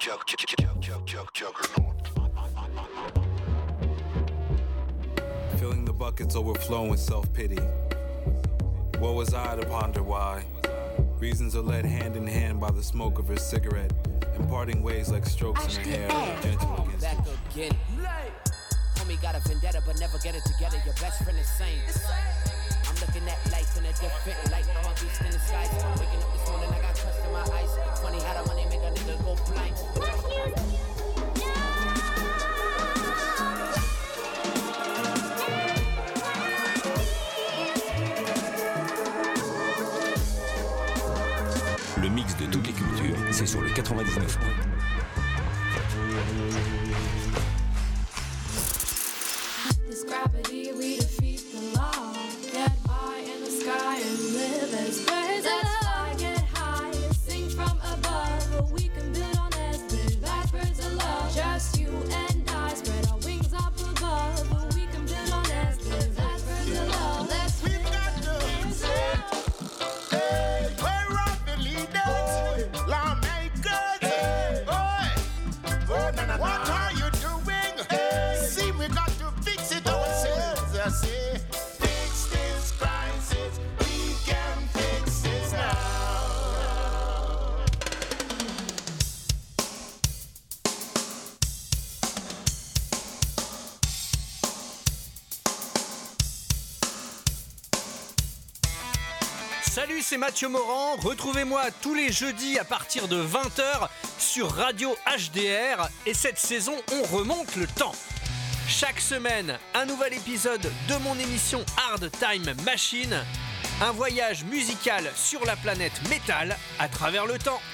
Filling the buckets overflowing with self-pity. What was I to ponder why? Reasons are led hand in hand by the smoke of her cigarette, imparting ways like strokes in her hair that are gentle against back again. Homie got a vendetta but never get it together. Your best friend is sane. I'm looking at life in a different light. I'm a beast in the skies. Waking up this morning, I got crust in my eyes. Funny how the money make a nigga go blind. Le mix de toutes les cultures, c'est sur le 99. This gravity, we defeat the law. Get high in the sky and live as birds. Let's fly, get high, sing from above. We can build on this bridge, that's birds of love. Just you and I, spread our wings up above. We can build on this bridge, that's birds of love. Let's we've got to say, hey, we're up the leaders, lawmakers, hey, oh, what are you doing? Hey, see, we got to fix it ourselves. I say, fix this crisis, we can fix this now. Salut, c'est Mathieu Morand. Retrouvez-moi tous les jeudis à partir de 20h sur Radio HDR. Et cette saison, on remonte le temps. Chaque semaine, un nouvel épisode de mon émission Hard Time Machine. Un voyage musical sur la planète métal à travers le temps.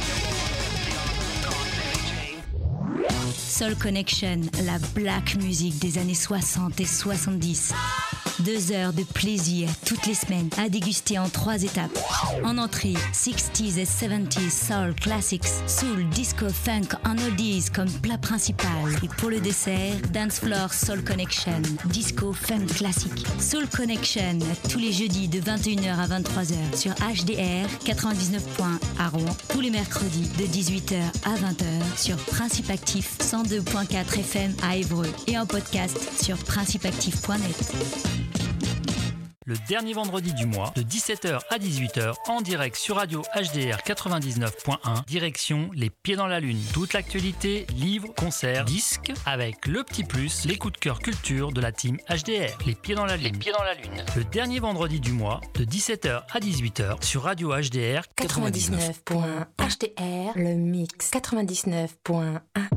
Soul Connection, la black music des années 60 et 70. 2 heures de plaisir toutes les semaines à déguster en 3 étapes. En entrée, 60s et 70s soul classics, soul, disco, funk en oldies comme plat principal. Et pour le dessert, Dance Floor Soul Connection, disco, funk classique. Soul Connection, tous les jeudis de 21h à 23h sur HDR 99 à Rouen. Tous les mercredis de 18h à 20h sur Principe Actif 102.4 FM à Évreux. Et en podcast sur principeactif.net. Le dernier vendredi du mois, de 17h à 18h, en direct sur Radio HDR 99.1, direction Les Pieds dans la Lune. Toute l'actualité, livres, concerts, disques, avec le petit plus, les coups de cœur culture de la team HDR. Les Pieds dans la Lune. Les Pieds dans la Lune. Le dernier vendredi du mois, de 17h à 18h, sur Radio HDR 99.1 HDR, le mix 99.1.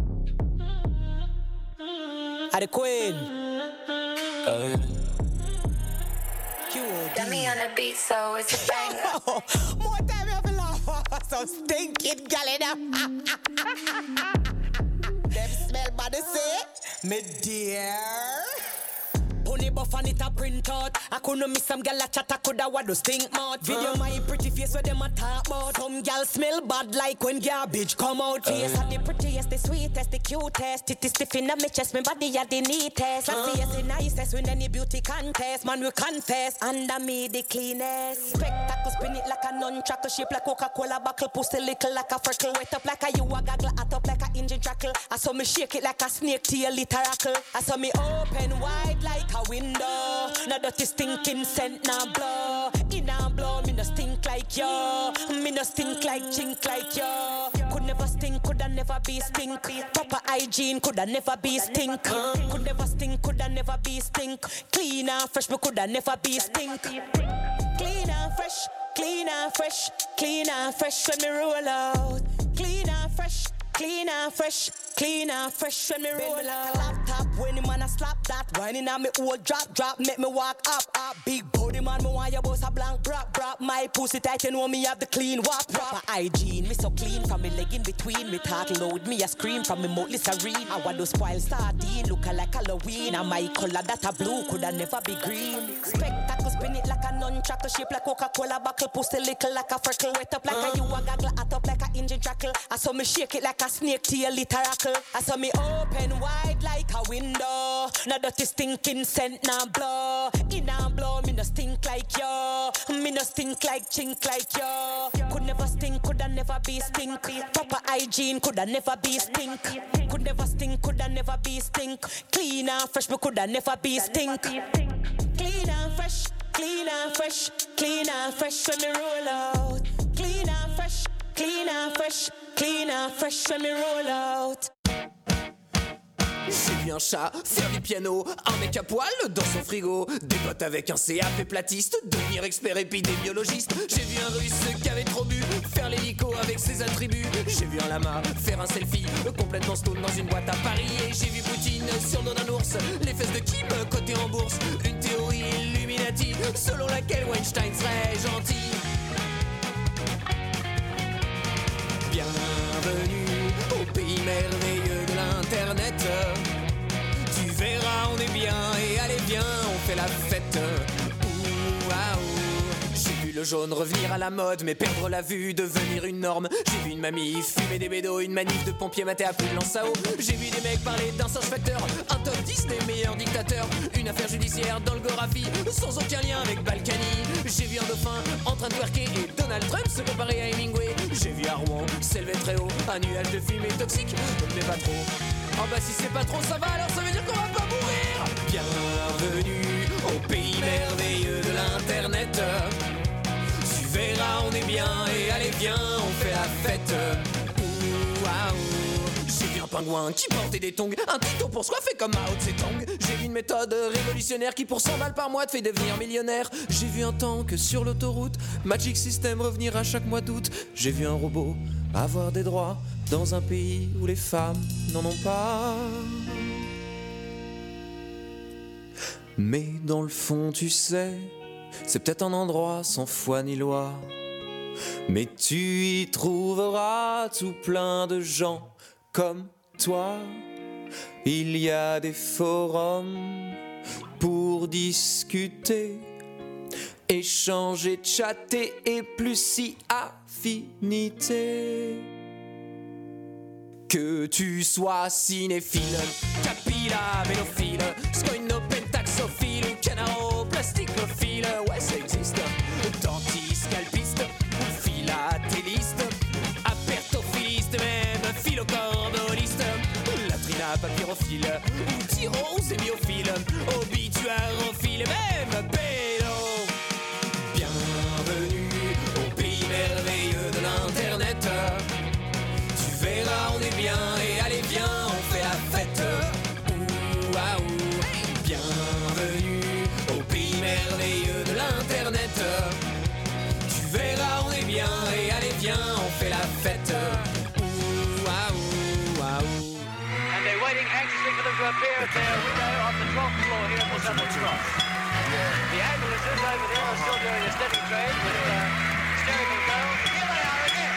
At the Queen. Got me on the beat, so it's a banger. More time you have a laugh. So stinking gal in them smell body say, me dear. Pony buff and it a print out. I couldn't miss some gal a chat, I coulda what do stink mouth. Video my pretty face where them a talk about. Some gal smell bad like when garbage come out. Face are the prettiest, the sweetest, the cutest. It is stiff in my chest, my body are the neatest. Classiest, the nicest, win any beauty contest. Man we confess, under me the cleanest. Spectacle, spin it like a nunchuckle, shape like Coca-Cola buckle, pussy little like a freckle, wet up like a you a gaggle, hot up like a engine trackle. I saw me shake it like a snake tail literacle. I saw me open wide like a window. No dirty stinking scent now blow. In a blow, me no stink like yo. Me no stink like chink like yo. Could never stink, coulda never be stink. Proper hygiene, coulda never be stink. Could never stink, coulda never be stink. Clean and fresh, but coulda never be stink. Clean and fresh, clean and fresh, clean and fresh when me roll out. Clean and fresh, clean and fresh, clean and fresh when me roll out. Laptop when the man a slap that, whining on me old drop, make me walk up. Big body man, me want you boss a blank brap. My pussy tight, you know me have the clean wap. Proper hygiene, me so clean from me leg in between. Me talk loud, me a scream from me mouth Listerine. I want to spoil sardine, look like Halloween. And my color that a blue, coulda never be green. Spectacle, spin it like a nunchuckle, shape like Coca-Cola buckle, pussy little like a freckle, wet up like a you a gaggle, hot up like a engine trackle. I saw me shake it like a snake tail literacle. I saw me open wide like a window. No dirty stinking scent now blow. In a blow, me no stink stink like yo. Me no stink like chink like yo. Could never stink, coulda never be stink. Proper hygiene, coulda never be stink. Could never stink, coulda never be stink. Clean and fresh, but coulda never be stink. Clean and fresh, clean and fresh, clean and fresh when me roll out. Clean and fresh, clean and fresh, clean and fresh when me roll out. J'ai vu un chat faire du piano, un mec à poil dans son frigo, des potes avec un CAP platiste, devenir expert épidémiologiste. J'ai vu un russe qui avait trop bu, faire l'hélico avec ses attributs. J'ai vu un lama faire un selfie, complètement stone dans une boîte à Paris. Et j'ai vu Poutine sur le dos d'un ours, les fesses de Kim cotées en bourse. Une théorie Illuminati, selon laquelle Weinstein serait gentil. Bienvenue au pays merveilleux de l'internet. Tu verras, on est bien et allez viens, on fait la fête. Ouh, ah, ouh. J'ai vu le jaune revenir à la mode, mais perdre la vue, devenir une norme. J'ai vu une mamie fumer des bédos, une manif de pompiers mater à plus de lance à eau. J'ai vu des mecs parler d'un singe facteur, un top 10 des meilleurs dictateurs. Une affaire judiciaire dans le Gorafi, sans aucun lien avec Balkany. J'ai vu un dauphin en train de twerker et Donald Trump se comparer à Hemingway. J'ai vu à Rouen s'élever très haut, un nuage de fumée toxique, mais pas trop. Oh bah si c'est pas trop ça va, alors ça veut dire qu'on va pas mourir. Bienvenue au pays merveilleux de l'internet. Tu verras, on est bien et allez viens, on fait la fête. Ouh, ah, ouh. J'ai vu un pingouin qui portait des tongs, un tuto pour se coiffer comme Mao Tse-tung. J'ai vu une méthode révolutionnaire qui pour 100 balles par mois te fait devenir millionnaire. J'ai vu un tank sur l'autoroute, Magic System revenir à chaque mois d'août. J'ai vu un robot avoir des droits dans un pays où les femmes n'en ont pas. Mais dans le fond, tu sais, c'est peut-être un endroit sans foi ni loi. Mais tu y trouveras tout plein de gens comme toi. Il y a des forums pour discuter, échanger, chatter et plus si affinité. Que tu sois cinéphile, capilla, vélophile, scoino, pentaxophile ou canao, plasticophile, ouais ça existe. Dentiste, scalpiste ou philatéliste, apertophiliste, même philocordoliste, latrina, papyrophile ou tyrosémiophile, obituarophile, même pédo. Bienvenue au pays merveilleux de l'internet. Tu verras, on est bien et allez viens, on fait la fête. Ouh, ah, ouh. Bienvenue au pays merveilleux de l'internet. Tu verras, on est bien et allez viens, on fait la fête. Ouh, ah, ouh, ah, ouh. And they're waiting anxiously for them to appear at their window on the 12th floor here at the Southern Cross. The ambulances over there are still doing a steady trade with steering controls. Here they are again.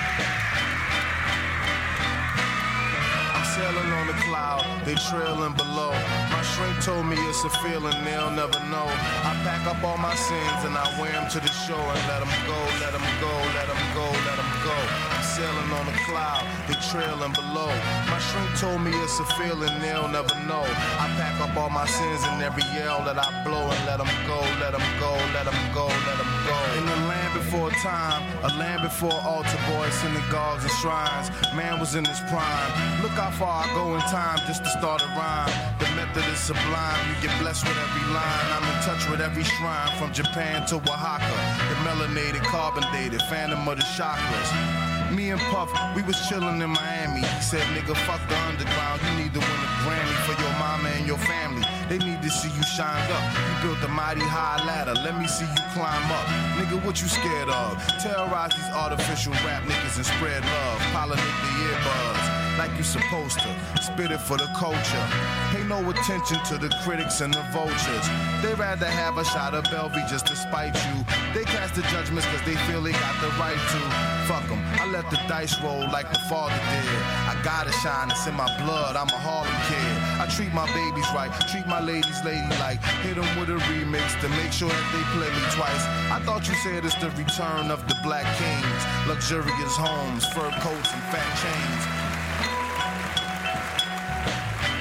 Sailing on the cloud, they trailing below. My shrink told me it's a feeling they'll never know. I pack up all my sins and I wear them to the shore and let them go, let them go, let them go, let them go. I'm sailing on the cloud, they trailing below. My shrink told me it's a feeling they'll never know. I pack up all my sins and every yell that I blow and let them go, let them go, let them go, let them go. In the land before time, a land before altar boys, synagogues and shrines, man was in his prime. Look how far I go in time just to start a rhyme. The method is sublime, you get blessed with every line. I'm in touch with every shrine, from Japan to Oaxaca. The melanated, carbon dated, phantom of the chakras. Me and Puff, we was chillin' in Miami. He said, nigga, fuck the underground. You need to win a Grammy for your mama and your family. They need to see you shined up. You built a mighty high ladder. Let me see you climb up. Nigga, what you scared of? Terrorize these artificial rap niggas and spread love. Pollinate the earbuds like you supposed to. Spit it for the culture. Pay no attention to the critics and the vultures. They rather have a shot of Belvy just to spite you. They cast the judgments cause they feel they got the right to. Fuck them, I let the dice roll like the father did. I gotta shine, it's in my blood, I'm a Harlem kid. I treat my babies right, treat my ladies ladylike. Hit them with a remix to make sure that they play me twice. I thought you said it's the return of the black kings. Luxurious homes, fur coats and fat chains.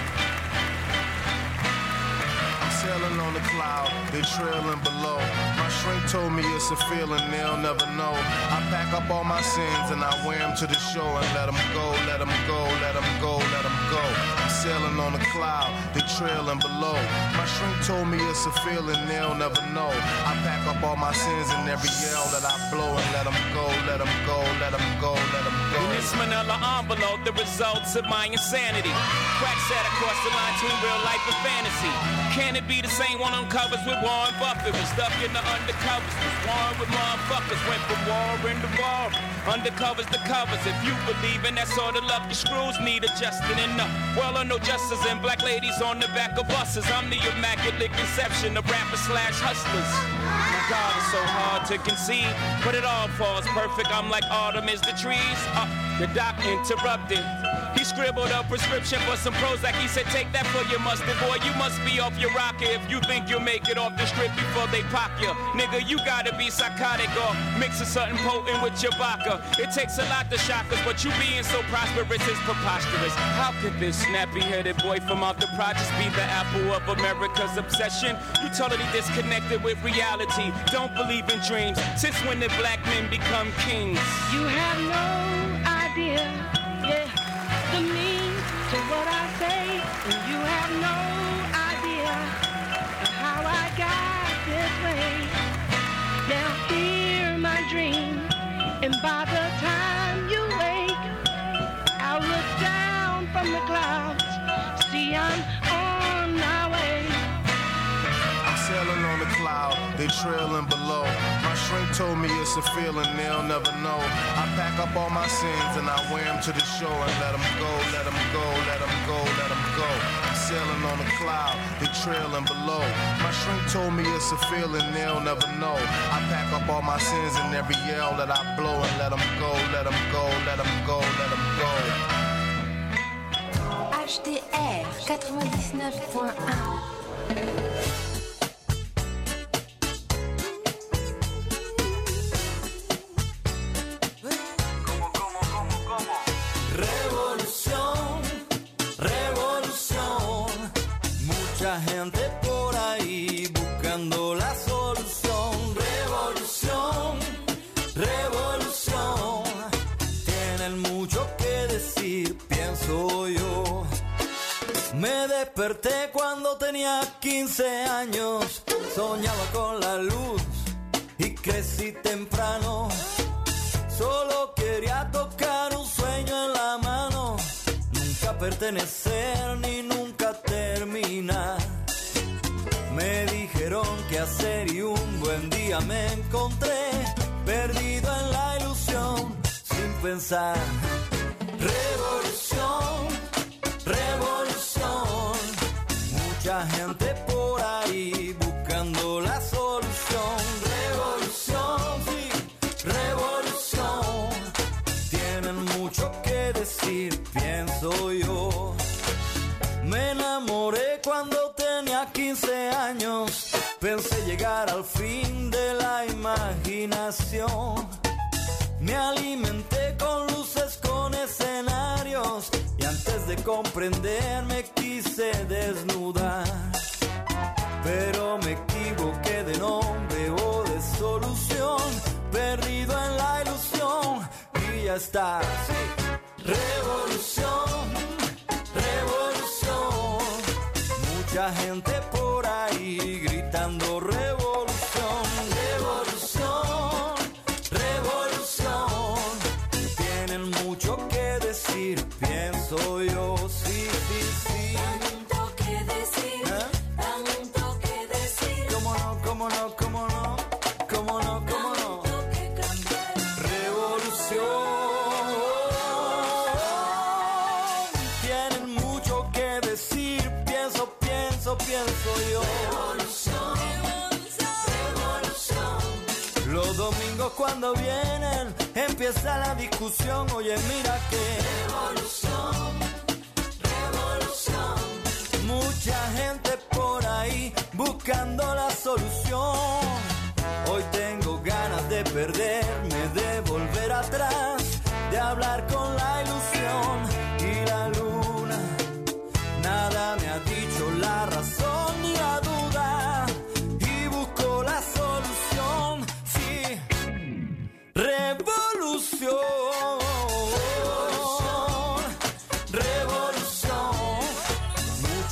Sailing on the cloud, they trailing below. My shrink told me it's a feeling they'll never know. I pack up all my sins and I wear them to the show and let them go, let them go, let them go, let them go. I'm sailing on a cloud, they trailing below. My shrink told me it's a feeling they'll never know. I pack up all my sins and every yell that I blow and let them go, let them go, let them go, let them go. In this manila envelope, the results of my insanity. Crack set across the line between real life and fantasy. Can it be the same one on covers with Warren Buffett? Was stuck in the undercovers, was warring with motherfuckers. Went from war into war, undercovers to covers. If you believe in that sort of love, your screws need adjusting. And well, I know justice and black ladies on the back of buses. I'm the immaculate conception of rappers / hustlers. My God, it's so hard to conceive, but it all falls perfect. I'm like autumn is the trees. The doc interrupted. He scribbled a prescription for some Prozac. He said, take that for your mustard, boy. You must be off your rocker if you think you'll make it off the strip before they pop you. Nigga, you gotta be psychotic or mixing something potent with your vodka. It takes a lot to shock us, but you being so prosperous is preposterous. How could this snappy-headed boy from out the projects be the apple of America's obsession? You totally disconnected with reality. Don't believe in dreams. Since when did black men become kings? You have no idea, yeah, the meaning to what I say, and you have no idea of how I got this way. Now hear my dream, and by the time you wake, I'll look down from the clouds, see I'm on my way. I'm sailing on the cloud, they trailing below. My shrink told me it's a feeling they'll never know. I pack up all my sins and I wear them to the shore and let them go, let them go, let them go, let them go. I'm sailing on the cloud, they trailing below. My shrink told me it's a feeling they'll never know. I pack up all my sins and every yell that I blow and let them go, let them go, let them go, let them go. HDR 99.1. Gente por ahí buscando la solución. Revolución, revolución. Tienen mucho que decir, pienso yo. Me desperté cuando tenía 15 años. Soñaba con la luz y crecí temprano. Solo quería tocar un sueño en la mano. Nunca pertenecer ni nunca terminar. Me dijeron qué hacer y un buen día me encontré perdido en la ilusión sin pensar. Revolución, revolución. Mucha gente por ahí buscando la solución. Revolución, sí, revolución. Tienen mucho que decir, pienso yo. Me enamoré cuando tenía 15 años. Pensé llegar al fin de la imaginación. Me alimenté con luces, con escenarios. Y antes de comprender me quise desnudar. Pero me equivoqué de nombre o de solución. Perdido en la ilusión. Y ya está, sí. Revolución, revolución. Mucha gente por ahí gritando revolución, revolución, revolución. Tienen mucho que decir, pienso yo, sí, sí, sí. Tanto que decir, tanto que decir. ¿Cómo no, cómo no, cómo no, cómo no, cómo no? Revolución. Tienen mucho que decir, pienso yo. Revolución, revolución. Los domingos cuando vienen empieza la discusión. Oye, mira que revolución, revolución. Mucha gente por ahí buscando la solución. Hoy tengo ganas de perderme, de volver atrás, de hablar con la ilusión y la luna. Nada me ha dicho la razón ni la duda y busco la solución.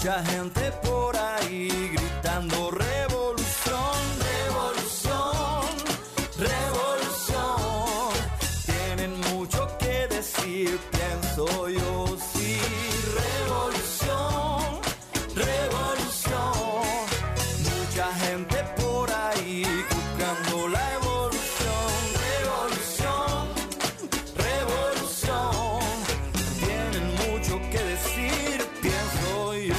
mucha gente por ahí gritando revolución, revolución, revolución. Tienen mucho que decir, pienso yo, sí. Revolución, revolución. Mucha gente por ahí buscando la evolución. Revolución, revolución. Tienen mucho que decir, pienso yo.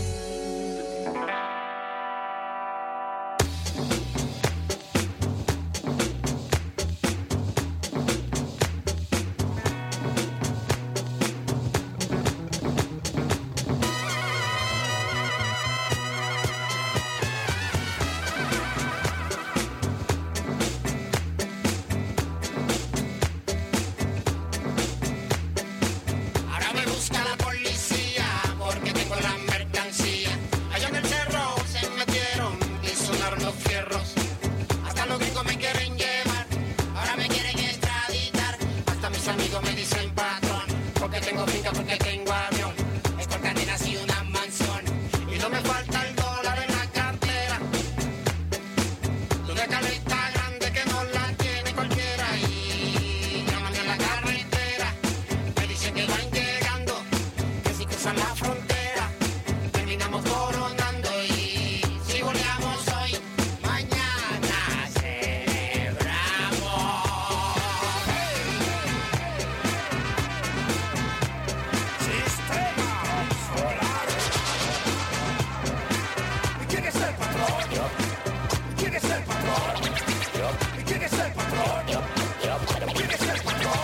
Ahora me busca la policía porque tengo la mercancía. Allá en el cerro se metieron y sonaron los fierros. Hasta los gringos me quieren llevar, ahora me quieren extraditar. Hasta mis amigos me dicen patrón, porque tengo finca, porque tengo avión, estos cadenas y una mansión. Y no me falta el dólar en la cartera. Una caleta grande que no la tiene cualquiera. Y llaman en la carretera, me dicen que van llegando, que si cruzan la frontera terminamos coronando. Y si goleamos hoy, mañana celebramos. Sistema solar. ¿Y quién es el patrón? ¿Y quién es el patrón? ¿Y quién es el patrón? ¿Y quién es el patrón?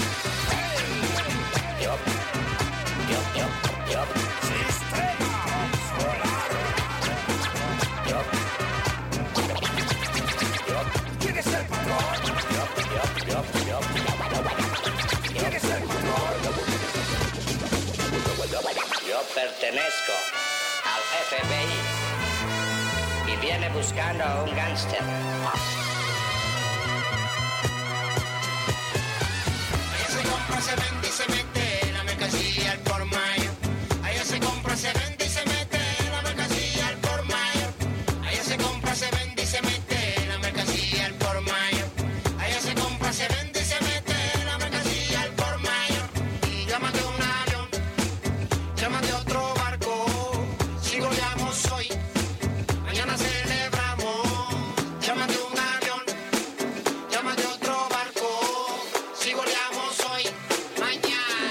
Sistema solar. ¿Quién es el patrón? ¿Quién es el patrón? Yo pertenezco al FBI y viene buscando a un gángster. Allá se compra, se vende y se mete la mercancía al por mayor. Allá se compra, se vende y se mete la mercancía al por mayor. Allá se compra, se vende y se mete la mercancía al por mayor. Allá se compra, se vende y se mete la mercancía al por mayor. Y llámate un avión, llámate otro barco. Si goleamos hoy, mañana celebramos. Llámate un avión, llámate otro barco. Si goleamos hoy, mañana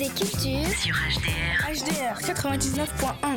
et culture sur HDR. HDR 99.1.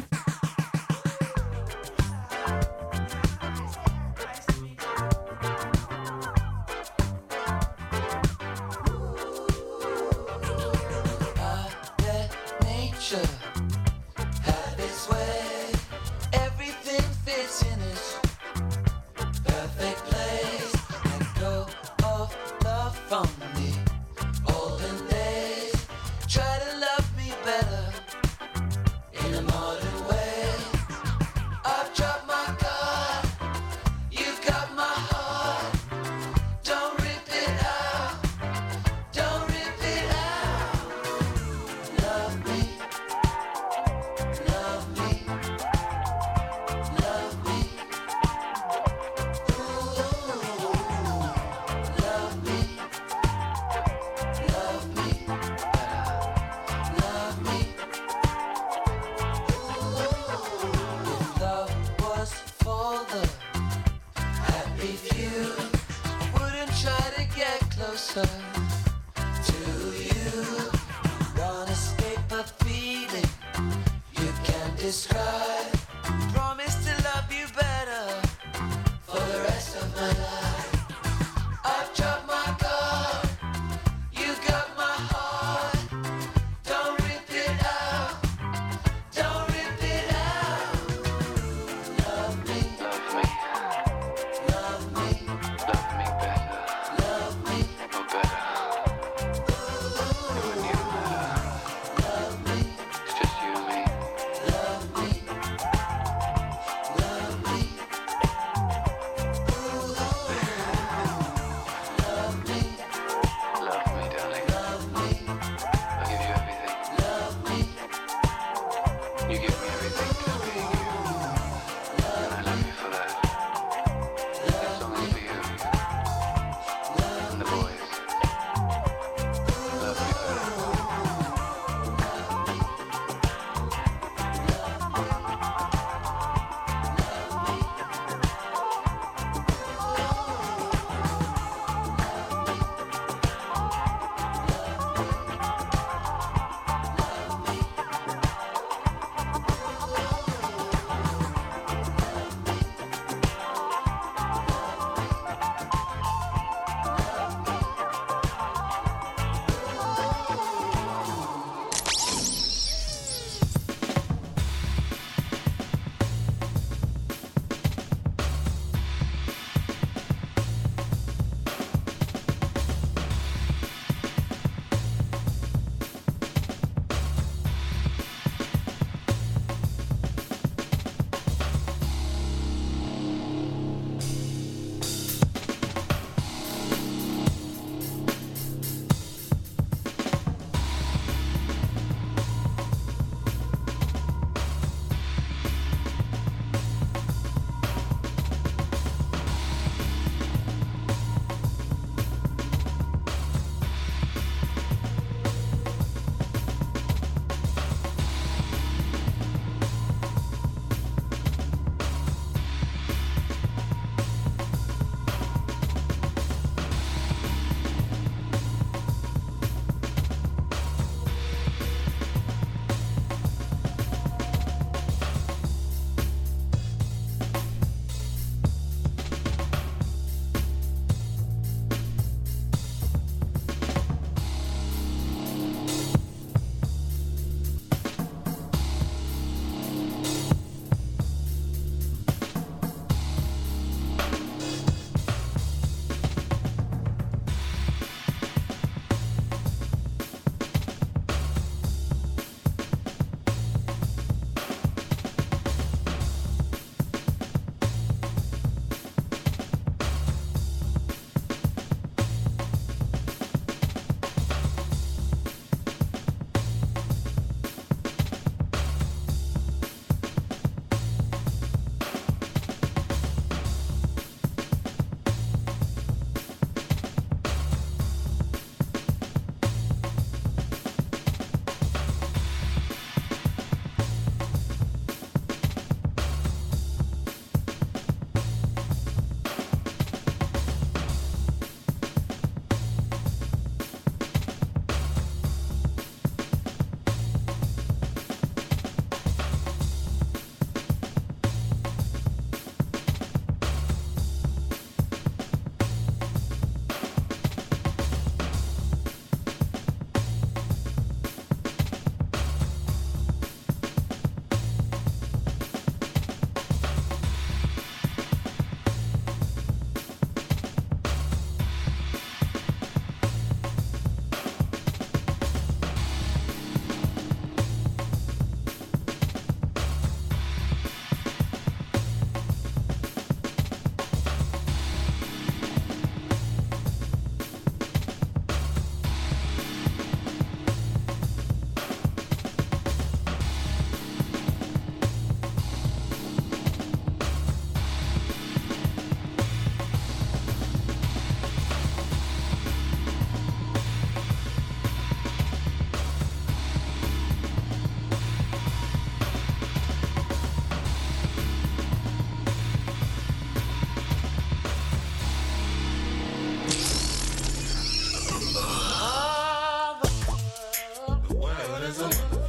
There's a